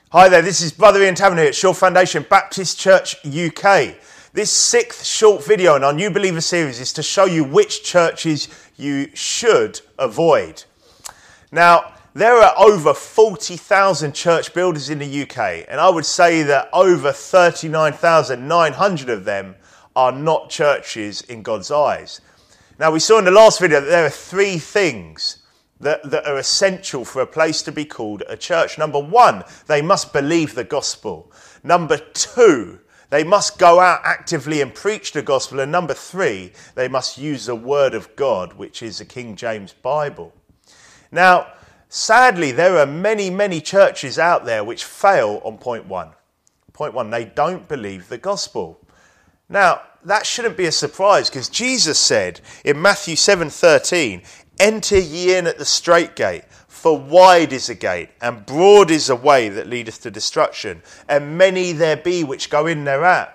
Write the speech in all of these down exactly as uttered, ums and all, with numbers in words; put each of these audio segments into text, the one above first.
Hi there, this is Brother Ian Taverner at Shore Foundation Baptist Church U K. This sixth short video in our New Believer series is to show you which churches you should avoid. Now, there are over forty thousand church builders in the U K, and I would say that over thirty-nine thousand nine hundred of them are not churches in God's eyes. Now, we saw in the last video that there are three things That, that are essential for a place to be called a church. Number one, they must believe the gospel. Number two, they must go out actively and preach the gospel. And number three, they must use the word of God, which is the King James Bible. Now, sadly, there are many, many churches out there which fail on point one. Point one, they don't believe the gospel. Now, that shouldn't be a surprise because Jesus said in Matthew seven thirteen, "Enter ye in at the strait gate, for wide is the gate, and broad is the way that leadeth to destruction, and many there be which go in thereat."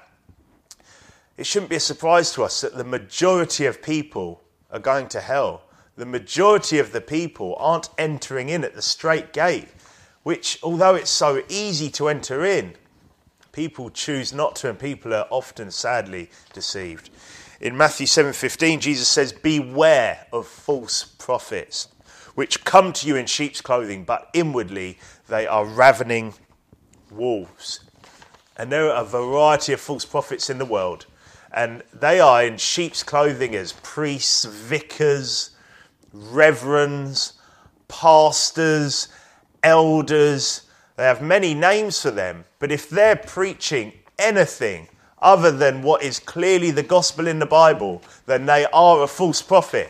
It shouldn't be a surprise to us that the majority of people are going to hell. The majority of the people aren't entering in at the strait gate, which, although it's so easy to enter in, people choose not to, and people are often sadly deceived. In Matthew seven fifteen, Jesus says, "Beware of false prophets, which come to you in sheep's clothing, but inwardly they are ravening wolves." And there are a variety of false prophets in the world, and they are in sheep's clothing as priests, vicars, reverends, pastors, elders. They have many names for them, but if they're preaching anything other than what is clearly the gospel in the Bible, then they are a false prophet.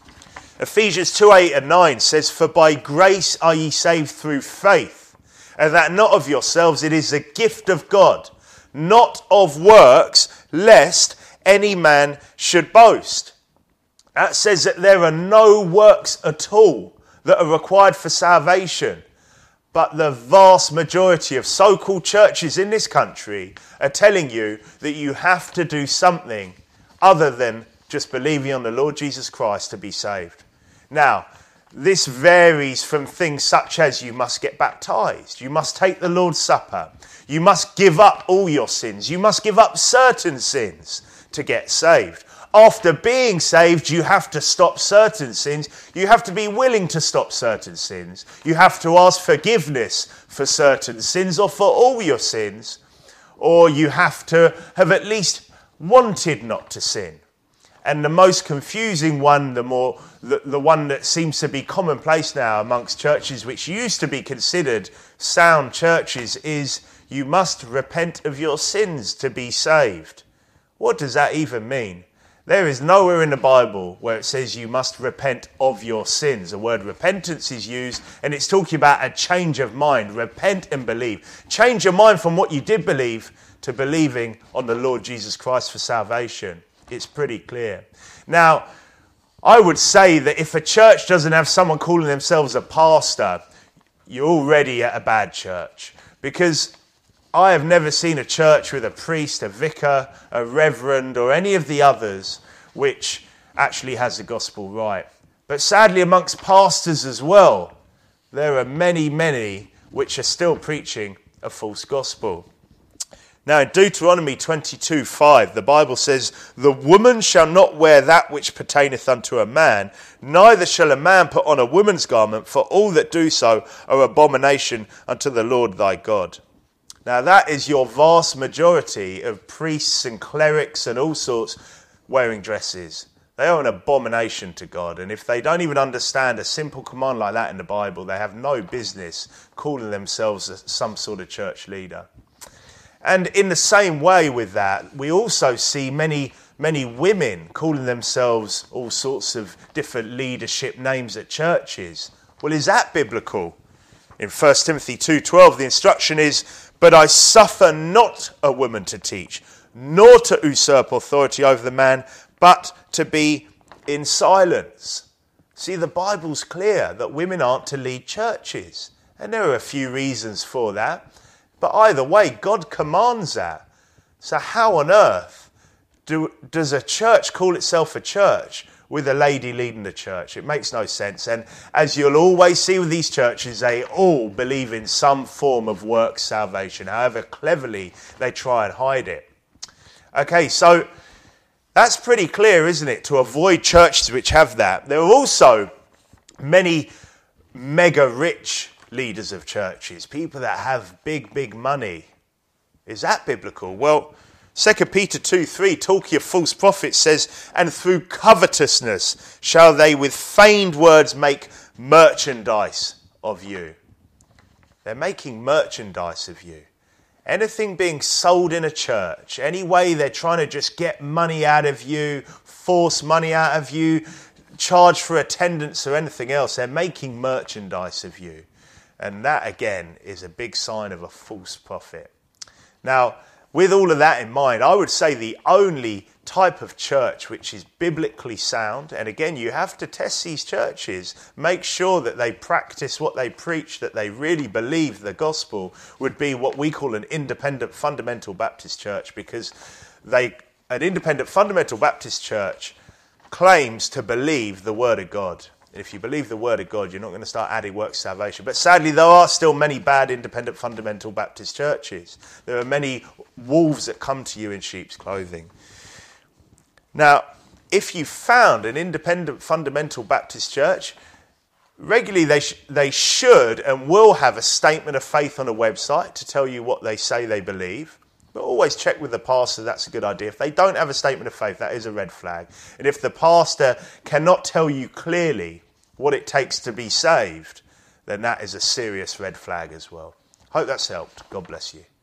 Ephesians two, eight and nine says, "For by grace are ye saved through faith, and that not of yourselves, it is a gift of God, not of works, lest any man should boast." That says that there are no works at all that are required for salvation. But the vast majority of so-called churches in this country are telling you that you have to do something other than just believing on the Lord Jesus Christ to be saved. Now, this varies from things such as you must get baptized, you must take the Lord's Supper, you must give up all your sins, you must give up certain sins to get saved. After being saved, you have to stop certain sins. You have to be willing to stop certain sins. You have to ask forgiveness for certain sins or for all your sins. Or you have to have at least wanted not to sin. And the most confusing one, the more the, the one that seems to be commonplace now amongst churches which used to be considered sound churches, is you must repent of your sins to be saved. What does that even mean? There is nowhere in the Bible where it says you must repent of your sins. The word repentance is used, and it's talking about a change of mind. Repent and believe. Change your mind from what you did believe to believing on the Lord Jesus Christ for salvation. It's pretty clear. Now, I would say that if a church doesn't have someone calling themselves a pastor, you're already at a bad church. Because I have never seen a church with a priest, a vicar, a reverend, or any of the others which actually has the gospel right. But sadly, amongst pastors as well, there are many, many which are still preaching a false gospel. Now, in Deuteronomy twenty-two five, the Bible says, "The woman shall not wear that which pertaineth unto a man, neither shall a man put on a woman's garment, for all that do so are abomination unto the Lord thy God." Now, that is your vast majority of priests and clerics and all sorts wearing dresses. They are an abomination to God. And if they don't even understand a simple command like that in the Bible, they have no business calling themselves some sort of church leader. And in the same way with that, we also see many, many women calling themselves all sorts of different leadership names at churches. Well, is that biblical? In First Timothy two twelve, the instruction is, "But I suffer not a woman to teach, nor to usurp authority over the man, but to be in silence." See, the Bible's clear that women aren't to lead churches. And there are a few reasons for that. But either way, God commands that. So how on earth do, does a church call itself a church with a lady leading the church. It makes no sense. And as you'll always see with these churches, they all believe in some form of work salvation, however cleverly they try and hide it. Okay, so that's pretty clear, isn't it, to avoid churches which have that. There are also many mega rich leaders of churches, people that have big, big money. Is that biblical? Well, Second Peter two three, talking of false prophets, says, and through covetousness shall they with feigned words make merchandise of you. They're making merchandise of you. Anything being sold in a church, any way they're trying to just get money out of you, force money out of you, charge for attendance or anything else, they're making merchandise of you. And that, again, is a big sign of a false prophet. Now, with all of that in mind, I would say the only type of church which is biblically sound, and again, you have to test these churches, make sure that they practice what they preach, that they really believe the gospel, would be what we call an independent fundamental Baptist church, because they, an independent fundamental Baptist church claims to believe the word of God. If you believe the word of God, you're not going to start adding works salvation. But sadly, there are still many bad independent fundamental Baptist churches. There are many wolves that come to you in sheep's clothing. Now, if you found an independent fundamental Baptist church, regularly they sh- they should and will have a statement of faith on a website to tell you what they say they believe. But always check with the pastor, that's a good idea. If they don't have a statement of faith, that is a red flag. And if the pastor cannot tell you clearly what it takes to be saved, then that is a serious red flag as well. Hope that's helped. God bless you.